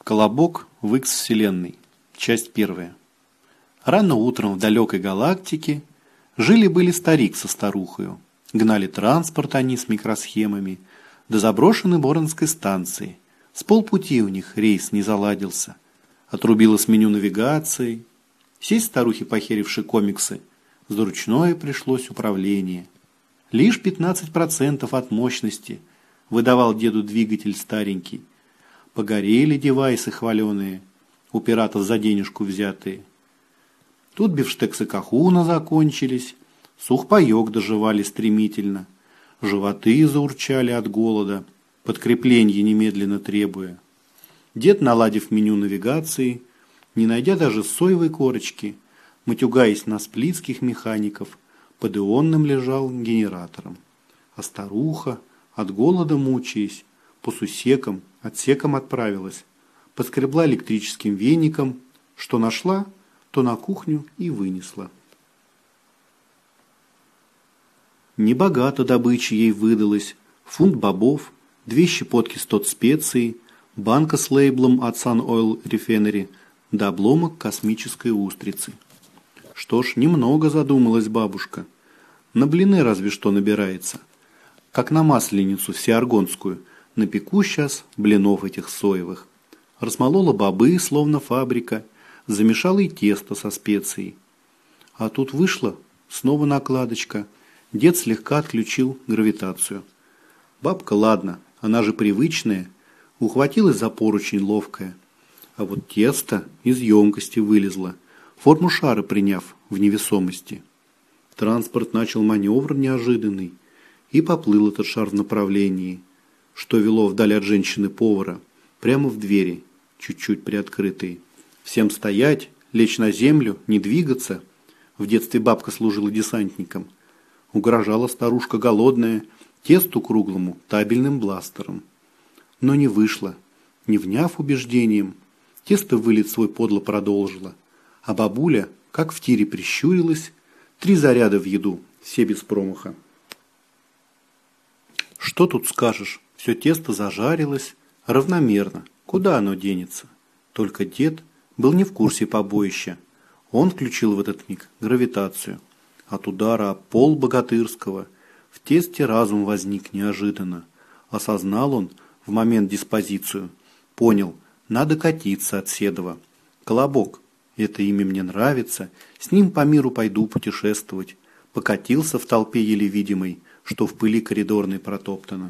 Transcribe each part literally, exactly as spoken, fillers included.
Колобок в Икс-вселенной. Часть первая. Рано утром в далекой галактике жили-были старик со старухою. Гнали транспорт они с микросхемами до заброшенной Боронской станции. С полпути у них рейс не заладился. Отрубилось меню навигации. Сесть старухе, похеривши комиксы, за ручное пришлось управление. Лишь пятнадцать процентов от мощности выдавал деду двигатель старенький. Погорели девайсы хваленые, у пиратов за денежку взятые. Тут бифштексы Кахуна закончились, сухпайок доживали стремительно, животы заурчали от голода, подкрепление немедленно требуя. Дед, наладив меню навигации, не найдя даже соевой корочки, матюгаясь на сплитских механиков, под ионным лежал генератором. А старуха, от голода мучаясь, по сусекам, отсекам отправилась, поскребла электрическим веником, что нашла, то на кухню и вынесла. Небогато добычи ей выдалось: фунт бобов, две щепотки стот специй, банка с лейблом от Sun Oil Refinery да обломок космической устрицы. Что ж, немного задумалась бабушка. На блины разве что набирается. Как на масленицу всеаргонскую. Напеку сейчас блинов этих соевых. Размолола бобы, словно фабрика, замешала и тесто со специей. А тут вышла снова накладочка. Дед слегка отключил гравитацию. Бабка, ладно, она же привычная, ухватилась за поручень ловкая. А вот тесто из емкости вылезло, форму шара приняв в невесомости. Транспорт начал маневр неожиданный, и поплыл этот шар в направлении, что вело вдаль от женщины-повара, прямо в двери, чуть-чуть приоткрытые. Всем стоять, лечь на землю, не двигаться. В детстве бабка служила десантником. Угрожала старушка голодная тесту круглому табельным бластером. Но не вышло. Не вняв убеждением, тесто вылет свой подло продолжила. А бабуля, как в тире, прищурилась, три заряда в еду, все без промаха. Что тут скажешь? Все тесто зажарилось равномерно. Куда оно денется? Только дед был не в курсе побоища. Он включил в этот миг гравитацию. От удара о пол богатырского в тесте разум возник неожиданно. Осознал он в момент диспозицию. Понял, надо катиться от Седова. Колобок, это имя мне нравится, с ним по миру пойду путешествовать. Покатился в толпе еле видимой, что в пыли коридорной протоптано.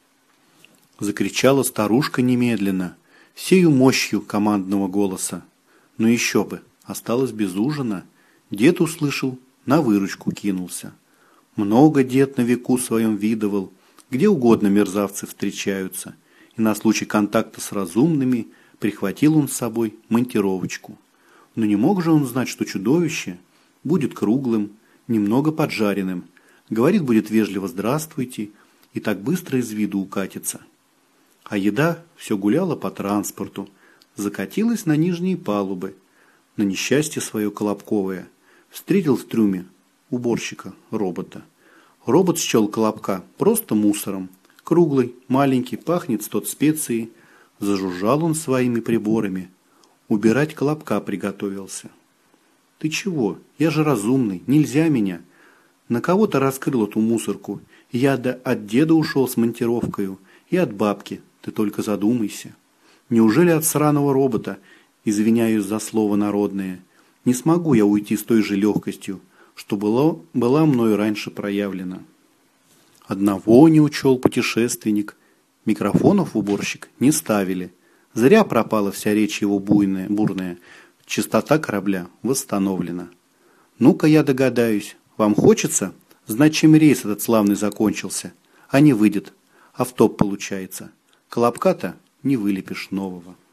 Закричала старушка немедленно, сею мощью командного голоса. Но еще бы, осталось без ужина. Дед услышал, на выручку кинулся. Много дед на веку своем видывал, где угодно мерзавцы встречаются, и на случай контакта с разумными прихватил он с собой монтировочку. Но не мог же он знать, что чудовище будет круглым, немного поджаренным, говорит, будет вежливо «здравствуйте», и так быстро из виду укатится. А еда все гуляла по транспорту, закатилась на нижние палубы. На несчастье свое колобковое встретил в трюме уборщика, робота. Робот счел Колобка просто мусором. Круглый, маленький, пахнет стот специей. Зажужжал он своими приборами. Убирать Колобка приготовился. «Ты чего? Я же разумный, нельзя меня. На кого-то раскрыл эту мусорку. Я да от деда ушел с монтировкою и от бабки. Ты только задумайся. Неужели от сраного робота, извиняюсь за слово народное, не смогу я уйти с той же легкостью, что было, была мною раньше проявлена?» Одного не учел путешественник. Микрофонов уборщик не ставили. Зря пропала вся речь его буйная, бурная. Чистота корабля восстановлена. Ну-ка я догадаюсь. Вам хочется? Знать, чем рейс этот славный закончился. А не выйдет. Автоп получается. Колобка-то не вылепишь нового.